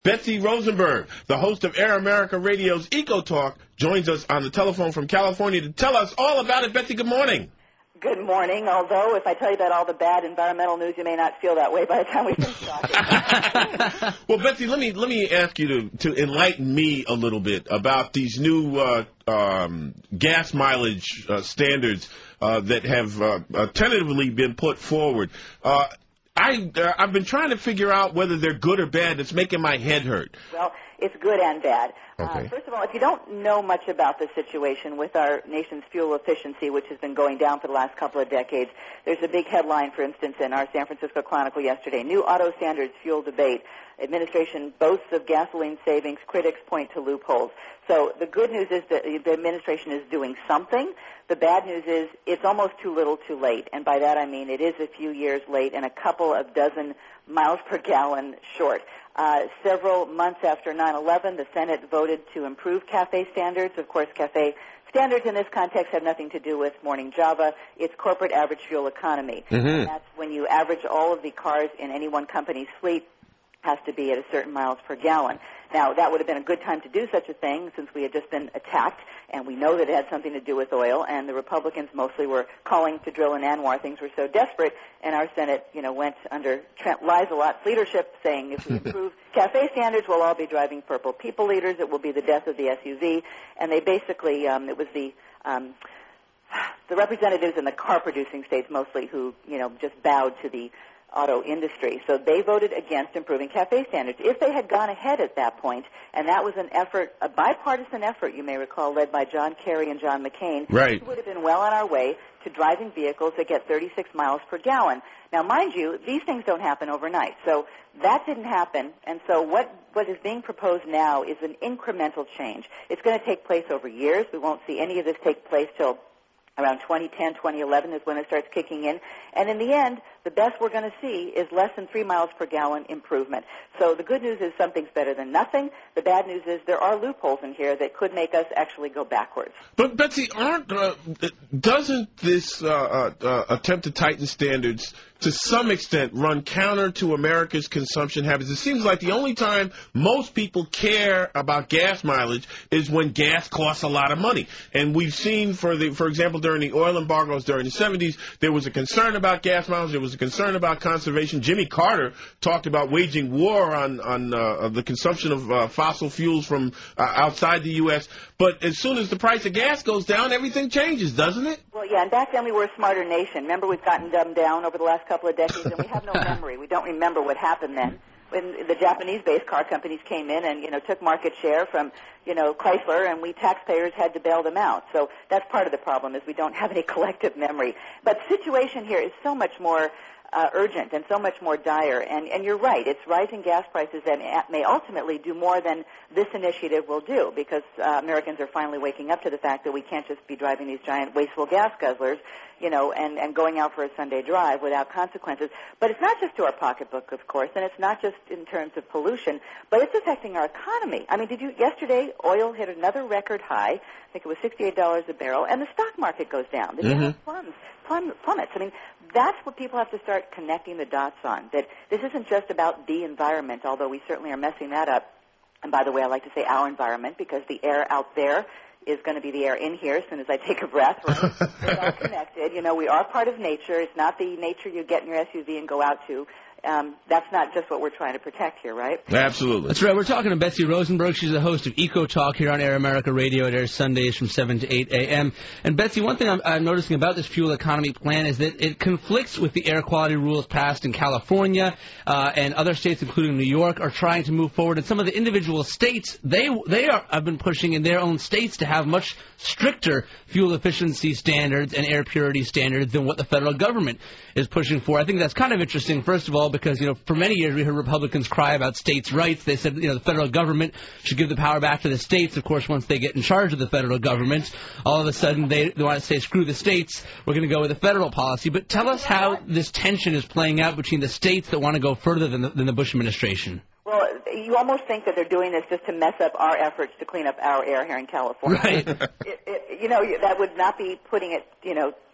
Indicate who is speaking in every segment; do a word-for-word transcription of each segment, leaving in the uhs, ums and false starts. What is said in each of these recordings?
Speaker 1: Betsy Rosenberg, the host of Air America Radio's Eco Talk, joins us on the telephone from California to tell us all about it. Betsy, good morning.
Speaker 2: Good morning, although if I tell you about all the bad environmental news, you may not feel that way by the time we finish talking.
Speaker 1: Well, Betsy, let me let me ask you to, to enlighten me a little bit about these new uh, um, gas mileage uh, standards uh, that have uh, uh, tentatively been put forward. Uh, I, uh, I've been trying to figure out whether they're good or bad. It's making my head hurt.
Speaker 2: Well, it's good and bad.
Speaker 1: Okay.
Speaker 2: Uh, first of all, if you don't know much about the situation with our nation's fuel efficiency, which has been going down for the last couple of decades, there's a big headline, for instance, in our San Francisco Chronicle yesterday, New Auto Standards Fuel Debate. Administration boasts of gasoline savings. Critics point to loopholes. So the good news is that the administration is doing something. The bad news is it's almost too little too late. And by that I mean it is a few years late and a couple of dozen miles per gallon short. Uh, several months after nine eleven, the Senate voted to improve CAFE standards. Of course, CAFE standards in this context have nothing to do with morning Java. It's corporate average fuel economy.
Speaker 1: Mm-hmm.
Speaker 2: And that's when you average all of the cars in any one company's fleet has to be at a certain miles per gallon. Now, that would have been a good time to do such a thing since we had just been attacked, and we know that it had something to do with oil, and the Republicans mostly were calling to drill in Anwar. Things were so desperate, and our Senate, you know, went under Trent Lizelot's leadership saying if we improve CAFE standards, we'll all be driving purple people leaders. It will be the death of the S U V. And they basically, um, it was the... Um, the representatives in the car-producing states mostly who, you know, just bowed to the auto industry. So they voted against improving CAFE standards. If they had gone ahead at that point, and that was an effort, a bipartisan effort, you may recall, led by John Kerry and John McCain,
Speaker 1: right,
Speaker 2: we would have been well on our way to driving vehicles that get thirty-six miles per gallon. Now, mind you, these things don't happen overnight. So that didn't happen. And so what, what is being proposed now is an incremental change. It's going to take place over years. We won't see any of this take place till around twenty ten, twenty eleven is when it starts kicking in. And in the end, the best we're going to see is less than three miles per gallon improvement. So the good news is something's better than nothing. The bad news is there are loopholes in here that could make us actually go backwards.
Speaker 1: But, Betsy, aren't, uh, doesn't this uh, uh, uh, attempt to tighten standards to some extent run counter to America's consumption habits? It seems like the only time most people care about gas mileage is when gas costs a lot of money. And we've seen, for the, for example, during the oil embargoes during the seventies, there was a concern about gas mileage. There was a concern about conservation. Jimmy Carter talked about waging war on, on uh, the consumption of uh, fossil fuels from uh, outside the U S But as soon as the price of gas goes down, everything changes, doesn't it?
Speaker 2: Well, yeah, and back then we were a smarter nation. Remember, we've gotten dumbed down over the last couple of decades, and we have no memory. We don't remember what happened then. When the Japanese-based car companies came in and, you know, took market share from, you know, Chrysler, and we taxpayers had to bail them out. So that's part of the problem, is we don't have any collective memory. But the situation here is so much more uh, urgent and so much more dire. And, and you're right, it's rising gas prices that may ultimately do more than this initiative will do, because uh, Americans are finally waking up to the fact that we can't just be driving these giant wasteful gas guzzlers, you know, and, and going out for a Sunday drive without consequences. But it's not just to our pocketbook, of course, and it's not just in terms of pollution, but it's affecting our economy. I mean, did you, yesterday, oil hit another record high. I think it was sixty-eight dollars a barrel, and the stock market goes down. The
Speaker 1: mm-hmm.
Speaker 2: Dow plumbs, plum, plummets. I mean, that's what people have to start connecting the dots on, that this isn't just about the environment, although we certainly are messing that up. And by the way, I like to say our environment, because the air out there is going to be the air in here as soon as I take a breath. Right? It's all connected. You know, we are part of nature. It's not the nature you get in your S U V and go out to. Um, that's not just what we're trying to protect here, right?
Speaker 1: Absolutely.
Speaker 3: That's right. We're talking to Betsy Rosenberg. She's the host of Eco Talk here on Air America Radio. It airs Sundays from seven to eight a.m. And, Betsy, one thing I'm, I'm noticing about this fuel economy plan is that it conflicts with the air quality rules passed in California, uh, and other states, including New York, are trying to move forward. And some of the individual states, they they are, have been pushing in their own states to have much stricter fuel efficiency standards and air purity standards than what the federal government is pushing for. I think that's kind of interesting, first of all, because, you know, for many years we heard Republicans cry about states' rights. They said, you know, the federal government should give the power back to the states. Of course, once they get in charge of the federal government, all of a sudden they, they want to say, screw the states, we're going to go with a federal policy. But tell us how this tension is playing out between the states that want to go further than the, than the Bush administration.
Speaker 2: Well, you almost think that they're doing this just to mess up our efforts to clean up our air here in California.
Speaker 3: Right.
Speaker 2: it, it, you know, that would not be putting it, you know,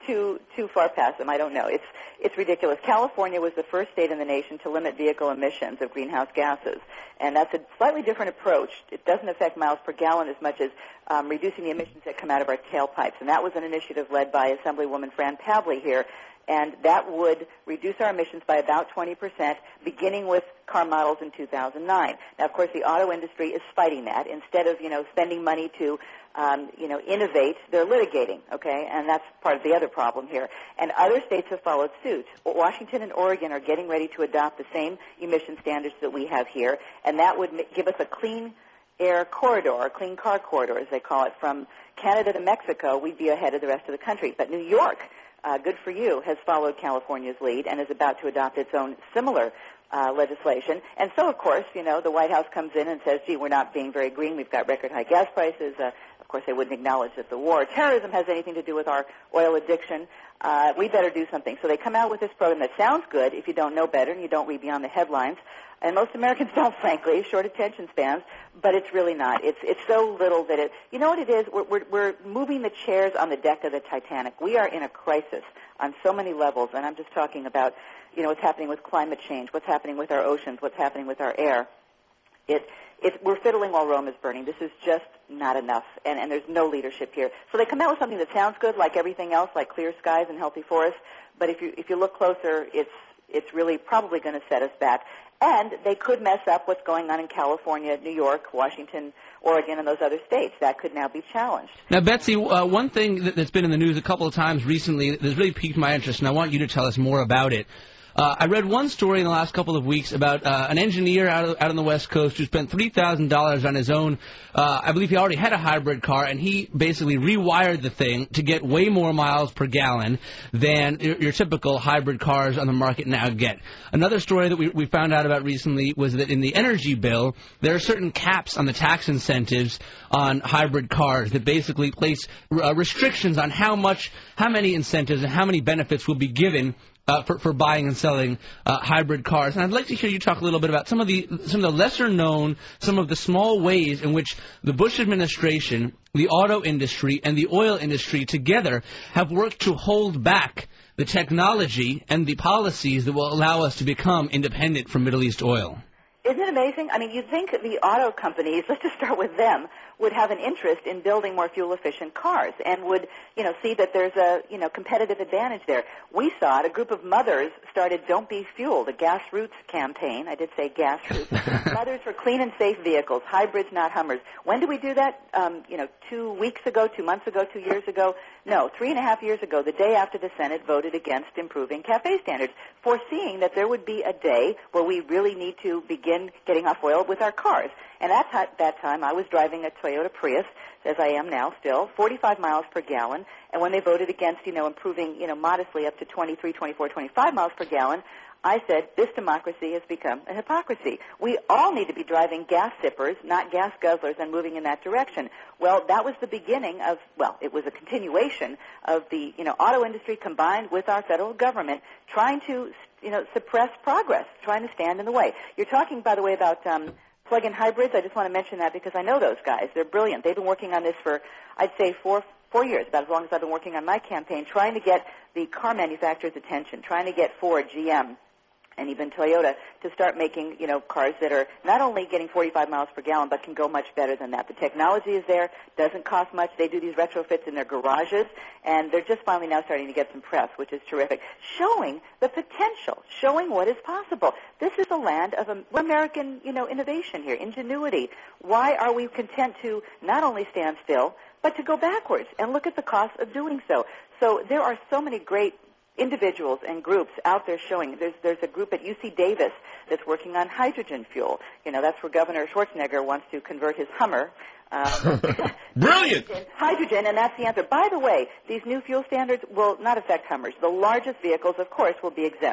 Speaker 2: too too far past them. I don't know. It's it's ridiculous. California was the first state in the nation to limit vehicle emissions of greenhouse gases, and that's a slightly different approach. It doesn't affect miles per gallon as much as um, reducing the emissions that come out of our tailpipes, and that was an initiative led by Assemblywoman Fran Pavley here. And that would reduce our emissions by about twenty percent, beginning with car models in two thousand nine. Now, of course, the auto industry is fighting that. Instead of, you know, spending money to, um, you know, innovate, they're litigating, okay? And that's part of the other problem here. And other states have followed suit. Washington and Oregon are getting ready to adopt the same emission standards that we have here, and that would give us a clean air corridor, a clean car corridor, as they call it, from Canada to Mexico. We'd be ahead of the rest of the country. But New York, Uh, good for you, has followed California's lead and is about to adopt its own similar uh, legislation. And so, of course, you know, the White House comes in and says, gee, we're not being very green. We've got record high gas prices. Uh, of course, they wouldn't acknowledge that the war, terrorism has anything to do with our oil addiction. Uh, we better do something. So they come out with this program that sounds good if you don't know better and you don't read beyond the headlines. And most Americans don't, frankly, short attention spans, but it's really not. It's it's so little that it, you know what it is? We're, we're, we're moving the chairs on the deck of the Titanic. We are in a crisis on so many levels, and I'm just talking about, you know, what's happening with climate change, what's happening with our oceans, what's happening with our air. It, it, we're fiddling while Rome is burning. This is just not enough, and, and there's no leadership here. So they come out with something that sounds good, like everything else, like clear skies and healthy forests, but if you if you look closer, it's it's really probably going to set us back. And they could mess up what's going on in California, New York, Washington, Oregon, and those other states. That could now be challenged.
Speaker 3: Now, Betsy, uh, one thing that's been in the news a couple of times recently that's really piqued my interest, and I want you to tell us more about it. Uh, I read one story in the last couple of weeks about uh, an engineer out, of, out on the West Coast who spent three thousand dollars on his own. Uh, I believe he already had a hybrid car, and he basically rewired the thing to get way more miles per gallon than your, your typical hybrid cars on the market now get. Another story that we, we found out about recently was that in the energy bill, there are certain caps on the tax incentives on hybrid cars that basically place uh, restrictions on how much, how many incentives and how many benefits will be given Uh, for, for buying and selling uh, hybrid cars. And I'd like to hear you talk a little bit about some of the some of the lesser known, some of the small ways in which the Bush administration, the auto industry, and the oil industry together have worked to hold back the technology and the policies that will allow us to become independent from Middle East oil.
Speaker 2: Isn't it amazing? I mean, you'd think the auto companies, let's just start with them, would have an interest in building more fuel-efficient cars and would, you know, see that there's a, you know, competitive advantage there. We saw it. A group of mothers started Don't Be Fueled, a Grassroots campaign. I did say Grassroots. Mothers for clean and safe vehicles, hybrids, not Hummers. When did we do that? Um, you know, two weeks ago, two months ago, two years ago? No, three and a half years ago, the day after the Senate voted against improving CAFE standards, foreseeing that there would be a day where we really need to begin getting off oil with our cars. And at that time, I was driving a Toyota Prius, as I am now still, forty-five miles per gallon. And when they voted against, you know, improving, you know, modestly up to twenty-three, twenty-four, twenty-five miles per gallon, I said, this democracy has become a hypocrisy. We all need to be driving gas sippers, not gas guzzlers, and moving in that direction. Well, that was the beginning of, well, it was a continuation of the, you know, auto industry combined with our federal government trying to, you know, suppress progress, trying to stand in the way. You're talking, by the way, about um, plug-in hybrids. I just want to mention that because I know those guys. They're brilliant. They've been working on this for, I'd say, four four years, about as long as I've been working on my campaign, trying to get the car manufacturers' attention, trying to get Ford, G M, and even Toyota to start making, you know, cars that are not only getting forty-five miles per gallon, but can go much better than that. The technology is there, doesn't cost much. They do these retrofits in their garages, and they're just finally now starting to get some press, which is terrific, showing the potential, showing what is possible. This is a land of American, you know, innovation here, ingenuity. Why are we content to not only stand still, but to go backwards and look at the cost of doing so? So there are so many great individuals and groups out there showing. There's there's a group at U C Davis that's working on hydrogen fuel. You know, that's where Governor Schwarzenegger wants to convert his Hummer. Um,
Speaker 1: Brilliant!
Speaker 2: Hydrogen, and that's the answer. By the way, these new fuel standards will not affect Hummers. The largest vehicles, of course, will be exempt.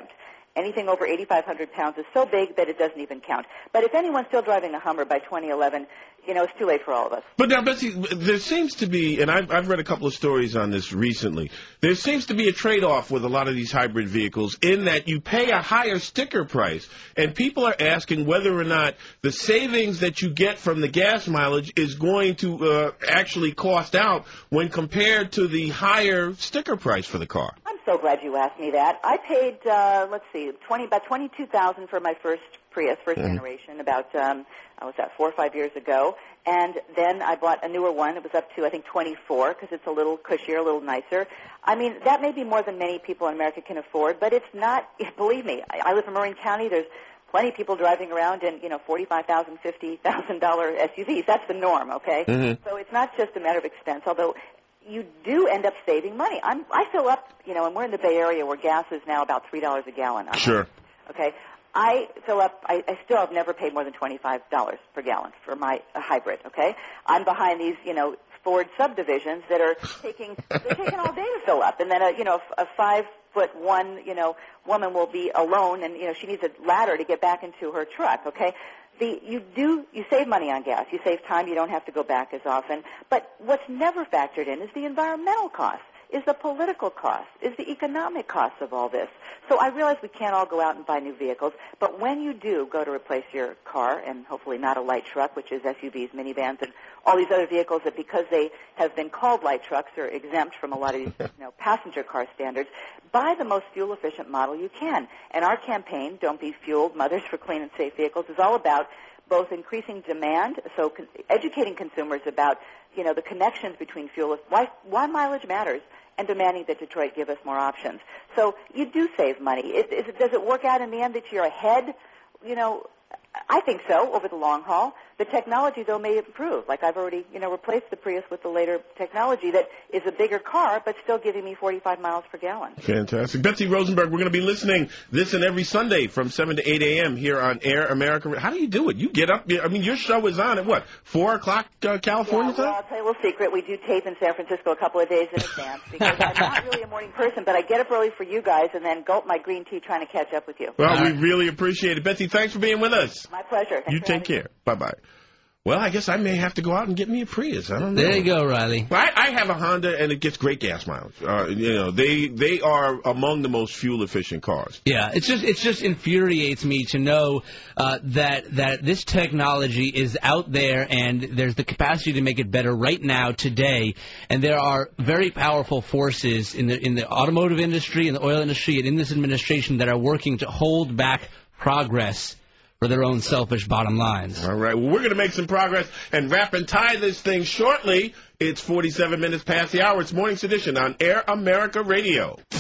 Speaker 2: Anything over eighty-five hundred pounds is so big that it doesn't even count. But if anyone's still driving a Hummer by twenty eleven, you know, it's too late for all of us.
Speaker 1: But now, Betsy, there seems to be, and I've, I've read a couple of stories on this recently, there seems to be a trade-off with a lot of these hybrid vehicles in that you pay a higher sticker price, and people are asking whether or not the savings that you get from the gas mileage is going to uh, actually cost out when compared to the higher sticker price for the car.
Speaker 2: I'm so glad you asked me that. I paid, uh, let's see, twenty about twenty-two thousand dollars for my first Prius, first mm-hmm. generation, about, um, I was that, four or five years ago. And then I bought a newer one. It was up to, I think, twenty-four because it's a little cushier, a little nicer. I mean, that may be more than many people in America can afford, but it's not, believe me, I, I live in Marin County. There's plenty of people driving around in, you know, forty-five thousand dollars, fifty thousand dollars S U Vs. That's the norm, okay? Mm-hmm. So it's not just a matter of expense, although you do end up saving money. I'm, I fill up, you know, and we're in the Bay Area where gas is now about three dollars a gallon.
Speaker 1: Sure.
Speaker 2: Okay. I fill up, I, I still have never paid more than twenty-five dollars per gallon for my a hybrid, okay? I'm behind these, you know, Ford subdivisions that are taking, they're taking all day to fill up. And then, a, you know, a five-foot one, you know, woman will be alone and, you know, she needs a ladder to get back into her truck, okay? The, you do, you save money on gas. You save time. You don't have to go back as often. But what's never factored in is the environmental cost, is the political cost, is the economic cost of all this. So I realize we can't all go out and buy new vehicles, but when you do go to replace your car, and hopefully not a light truck, which is S U Vs, minivans, and all these other vehicles that because they have been called light trucks are exempt from a lot of these you know, passenger car standards, buy the most fuel-efficient model you can. And our campaign, Don't Be Fueled, Mothers for Clean and Safe Vehicles, is all about both increasing demand, so con- educating consumers about, you know, the connections between fuel, why, why mileage matters, and demanding that Detroit give us more options. So you do save money. Is, is it, does it work out in the end that you're ahead? You know, I think so over the long haul. The technology, though, may improve. Like I've already, you know, replaced the Prius with the later technology that is a bigger car, but still giving me forty-five miles per gallon.
Speaker 1: Fantastic. Betsy Rosenberg, we're going to be listening this and every Sunday from seven to eight a.m. here on Air America. How do you do it? You get up, I mean, your show is on at what, four o'clock uh, California
Speaker 2: yeah,
Speaker 1: time?
Speaker 2: Well, I'll tell you a little secret. We do tape in San Francisco a couple of days in advance because I'm not really a morning person, but I get up early for you guys and then gulp my green tea trying to catch up with you.
Speaker 1: Well, All we right. really appreciate it. Betsy, thanks for being with us.
Speaker 2: My pleasure. Thanks
Speaker 1: you take care. Me. Bye-bye. Well, I guess I may have to go out and get me a Prius. I don't know.
Speaker 3: There you go, Riley.
Speaker 1: I, I have a Honda, and it gets great gas mileage. Uh, you know, they they are among the most fuel efficient cars.
Speaker 3: Yeah, it's just it just infuriates me to know uh, that that this technology is out there, and there's the capacity to make it better right now, today. And there are very powerful forces in the in the automotive industry, in the oil industry, and in this administration that are working to hold back progress for their own selfish bottom lines.
Speaker 1: All right. Well, we're going to make some progress and wrap and tie this thing shortly. It's forty-seven minutes past the hour. It's Morning Sedition on Air America Radio.